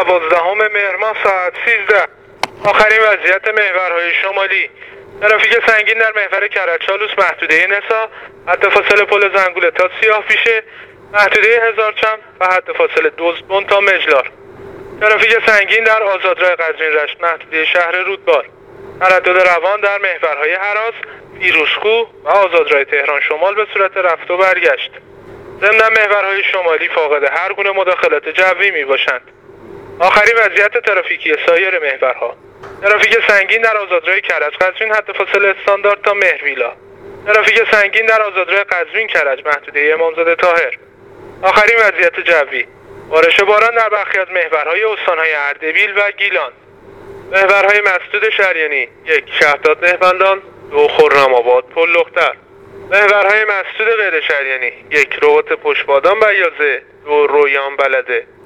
12 مهر ماه ساعت 13. آخرین وضعیت محورهای شمالی: ترافیک سنگین در محور کرج‌چالوس محدوده نسا، حد فاصله پل زنگوله تا سیاه پیشه، محدوده هزارچم و حد فاصله دزدبن تا مجلار. ترافیک سنگین در آزادراه قزوین رشت محدوده شهر رودبار. تردد روان در محورهای هراس، پیروزکوه و آزادراه تهران شمال به صورت رفت و برگشت. ضمن محورهای شمالی فاقد هر گونه مداخلات جوی می باشند. آخرین وضعیت ترافیکی سایر محورها: ترافیک سنگین در آزادراه کرج قزوین حد فاصله استاندارد تا مهرویلا. ترافیک سنگین در آزادراه قزوین کرج محدوده امامزاده طاهر. آخرین وضعیت جوی: بارش باران در برخی از محورهای استانهای اردبیل و گیلان. محورهای مسدود شریانی: 1 شهداد نهبندان، 2 خرم‌آباد پل لختر. محورهای مسدود غیر شریانی: 1 رباط پشتبادان بیازه، 2 رویان بلده.